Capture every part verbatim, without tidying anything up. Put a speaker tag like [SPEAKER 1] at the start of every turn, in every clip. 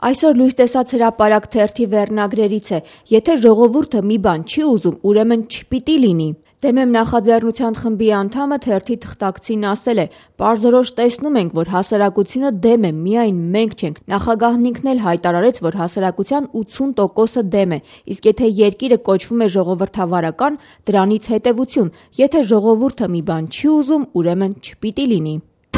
[SPEAKER 1] Այսօր լույս տեսած հրապարակ թերթի վերնագրերից է. եթե ժողովուրդը մի բան չի ուզում, ուրեմն չպիտի լինի։ Դեմեմ նախաձեռնության խմբի անդամը թերթի թղթակցին ասել է. «Պարզորոշ տեսնում ենք, որ հասարակությունը դեմ է, միայն մենք չենք»։ Նախագահն ինքն էլ հայտարարեց, որ հասարակության ութսուն տոկոսը դեմ է, իսկ եթե երկիրը կոչվում է ժողովրդավարական, դրանից հետևություն՝ եթե ժողովուրդը մի բան չի ուզում, ուրեմն չպիտի լինի։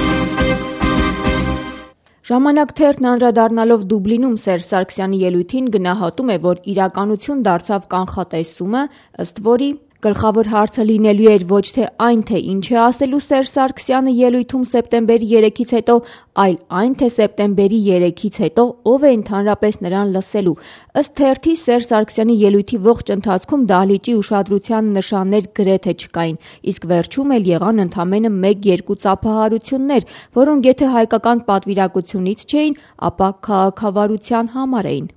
[SPEAKER 1] Ժամանակ թերթն անդրադառնալով Դուբլինում Սերժ Սարգսյանի ելույթին գնահատում է, որ իրականություն դարձավ կանխատեսումը, ըստ որի գլխավոր հարցը լինելու էր ոչ թե այն, թե ինչ է ասելու Սերժ Սարգսյանը ելույթում սեպտեմբերի երեքից հետո, այլ այն, թե սեպտեմբերի երեքից հետո ով է ընդհանրապես նրան լսելու։ Ըստ թերթի Սերժ Սարգսյանի ելույթի ողջ ընթացքում դահլիճի ուշադրության նշաններ գրեթե չկային, իսկ վերջում էլ եղան ընդամենը մեկ-երկու ծափահարություններ, որոնք եթե հայկական պատվիրակությունից չէին, ապա քաղաքավարության համար էին։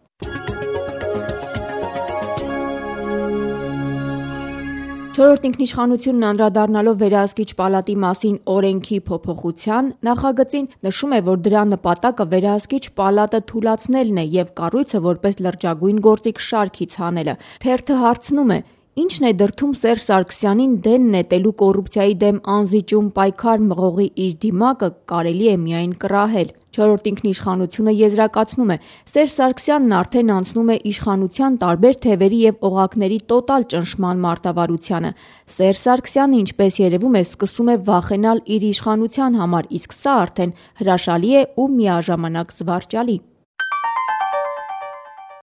[SPEAKER 1] Չորրորդ ինքնիշխանությունն անդրադառնալով վերահսկիչ պալատի մասին օրենքի փոփոխության նախագծին նշում է, որ դրա նպատակը վերահսկիչ պալատը թուլացնելն է եւ կառույցը որպես լրջագույն գործիք շարքից հանելը։ Թերթը հարցնում է. Ինչն է դրդում Սերժ Սարգսյանին դեն նետելու կոռուպցիայի դեմ անզիջում պայքար մղողի իր դիմակը կարելի է միայն կռահել։ Չորրորդ ինքնիշխանությունը եզրակացնում է. Սերժ Սարգսյանն արդեն անցնում է իշխանության տարբեր թևերի եւ օղակների տոտալ ճնշման մարտավարությանը։ Սերժ Սարգսյանը, ինչպես երևում է, սկսում է վախենալ իր իշխանության համար, իսկ սա արդեն հրաշալի է ու միաժամանակ զվարճալի։